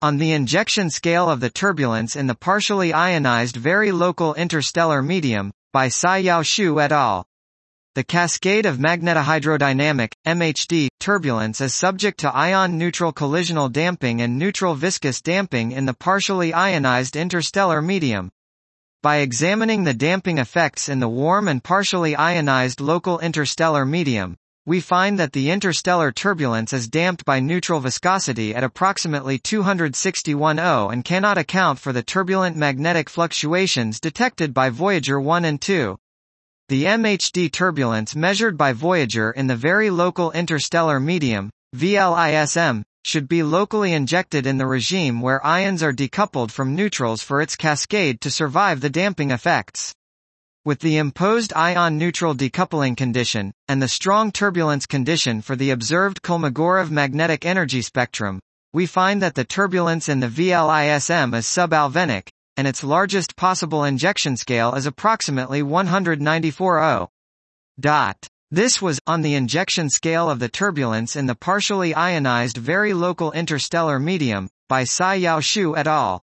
On the injection scale of the turbulence in the partially ionized very local interstellar medium, by Cai-Yao Xu et al. The cascade of magnetohydrodynamic, MHD, turbulence is subject to ion-neutral collisional damping and neutral viscous damping in the partially ionized interstellar medium. By examining the damping effects in the warm and partially ionized local interstellar medium, we find that the interstellar turbulence is damped by neutral viscosity at approximately 261 O and cannot account for the turbulent magnetic fluctuations detected by Voyager 1 and 2. The MHD turbulence measured by Voyager in the very local interstellar medium, VLISM, should be locally injected in the regime where ions are decoupled from neutrals for its cascade to survive the damping effects. With the imposed ion-neutral decoupling condition, and the strong turbulence condition for the observed Kolmogorov magnetic energy spectrum, we find that the turbulence in the VLISM is subalvenic, and its largest possible injection scale is approximately 194 O. This was, on the injection scale of the turbulence in the partially ionized very local interstellar medium, by Cai-Yao Xu et al.